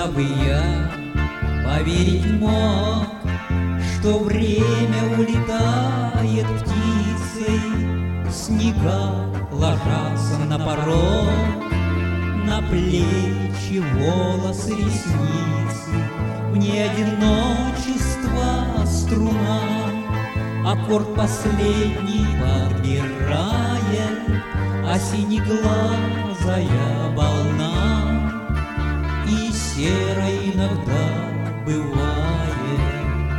когда бы я поверить мог, что время улетает птицей, снега ложатся на порог, на плечи волосы, ресницы, мне одиночество струна, аккорд последний подбирает, а синеглазая волна, и серой иногда бывает.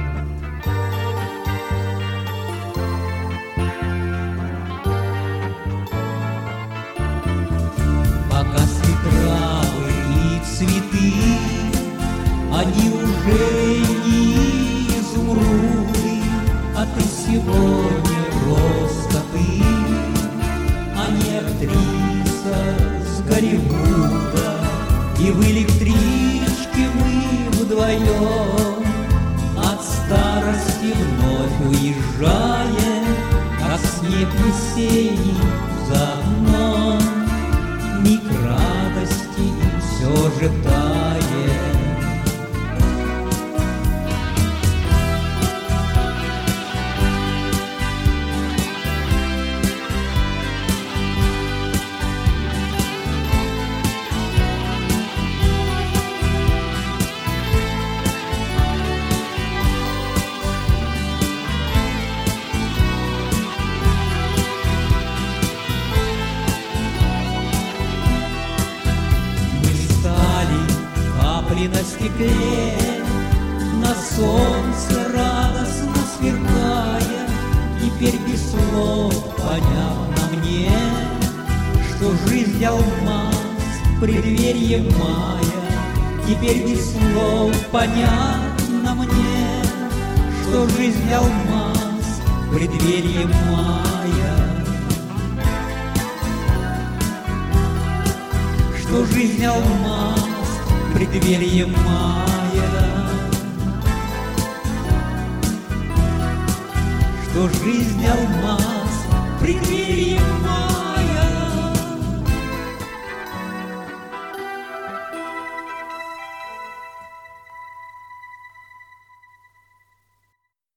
Погасли травы и цветы, они уже не изумруды, а ты сегодня просто ты, а не актриса с Голливуда. И в электричке мы вдвоем, от старости вновь уезжая, как снег весенний за окном, миг радости все же тает. На стекле, на солнце радостно сверкая, теперь без слов понятно мне, что жизнь алмаз в преддверье мая. Теперь без слов понятно мне, что жизнь алмаз в преддверье мая, что жизнь алмаз в преддверье мая, что жизнь алмаз в преддверье мая.